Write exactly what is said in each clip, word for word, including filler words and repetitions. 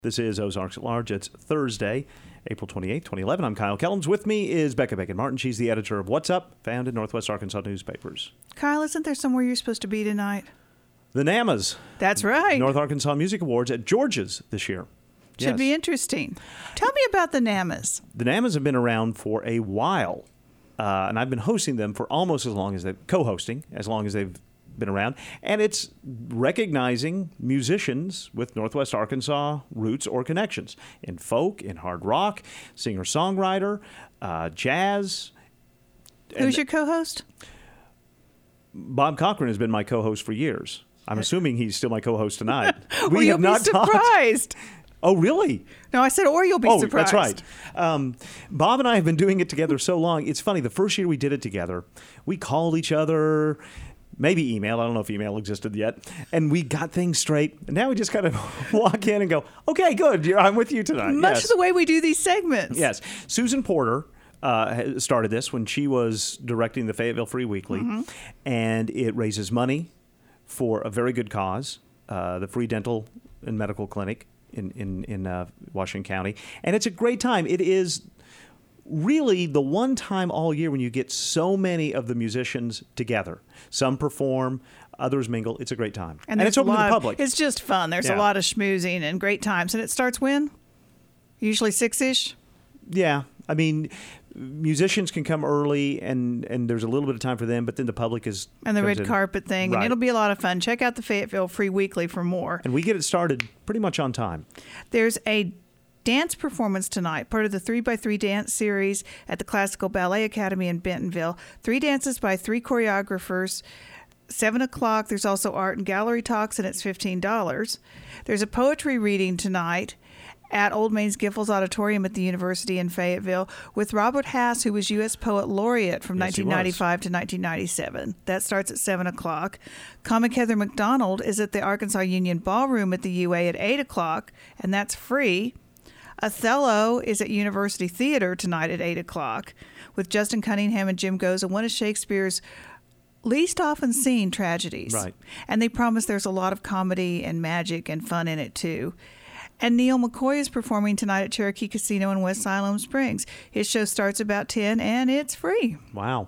This is Ozarks at Large. It's Thursday, April twenty-eighth, twenty eleven. I'm Kyle Kellums. With me is Becca Bacon-Martin. She's the editor of What's Up, found in Northwest Arkansas newspapers. Kyle, isn't there somewhere you're supposed to be tonight? The NAMAs. That's right. North Arkansas Music Awards at George's this year. Should Yes. be interesting. Tell me about the NAMAs. The NAMAs have been around for a while, uh, and I've been hosting them for almost as long as they've co-hosting, as long as they've been around. And it's recognizing musicians with Northwest Arkansas roots or connections in folk, in hard rock, singer-songwriter, uh, jazz. Who's And your co-host? Bob Cochran has been my co-host for years. I'm assuming he's still my co-host tonight. We well, you'll be surprised. Talked. Oh, really? No, I said, or you'll be oh, surprised. That's right. Um, Bob and I have been doing it together so long. It's funny. The first year we did it together, we called each other, maybe email. I don't know if email existed yet. And we got things straight. And now we just kind of walk in and go, okay, good. You're, I'm with you tonight. Much yes. the way we do these segments. Yes. Susan Porter uh, started this when she was directing the Fayetteville Free Weekly. Mm-hmm. And it raises money for a very good cause, uh, the Free Dental and Medical Clinic in, in, in uh, Washington County. And it's a great time. It is really the one time all year when you get so many of the musicians together. Some perform, others mingle. It's a great time. And, and it's open to the of, public. It's just fun. There's yeah. a lot of schmoozing and great times. And it starts when? Usually six-ish? Yeah. I mean, musicians can come early, and, and there's a little bit of time for them, but then the public is... And the red in. carpet thing, right. and it'll be a lot of fun. Check out the Fayetteville Free Weekly for more. And we get it started pretty much on time. There's a dance performance tonight, part of the three by three dance series at the Classical Ballet Academy in Bentonville. Three dances by three choreographers. Seven o'clock, there's also art and gallery talks, and it's fifteen dollars. There's a poetry reading tonight at Old Main's Giffords Auditorium at the University in Fayetteville with Robert Hass, who was U S Poet Laureate from yes, nineteen ninety-five to nineteen ninety-seven. That starts at seven o'clock. Comic Heather McDonald is at the Arkansas Union Ballroom at the U A at eight o'clock, and that's free. Othello is at University Theater tonight at eight o'clock with Justin Cunningham and Jim Goza, one of Shakespeare's least often seen tragedies. Right. And they promise there's a lot of comedy and magic and fun in it, too. And Neil McCoy is performing tonight at Cherokee Casino in West Siloam Springs. His show starts about ten, and it's free. Wow.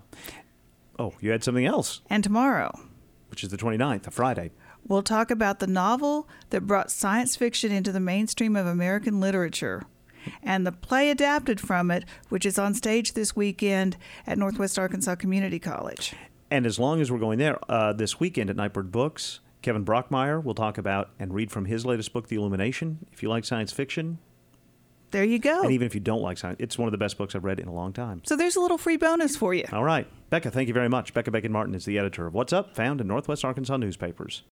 Oh, you had something else. And tomorrow, which is the twenty-ninth, a Friday, we'll talk about the novel that brought science fiction into the mainstream of American literature and the play adapted from it, which is on stage this weekend at Northwest Arkansas Community College. And as long as we're going there, uh, this weekend at Nightbird Books, Kevin Brockmeyer will talk about and read from his latest book, The Illumination. If you like science fiction. There you go. And even if you don't like science, it's one of the best books I've read in a long time. So there's a little free bonus for you. All right. Becca, thank you very much. Becca Bacon-Martin is the editor of What's Up, found in Northwest Arkansas newspapers.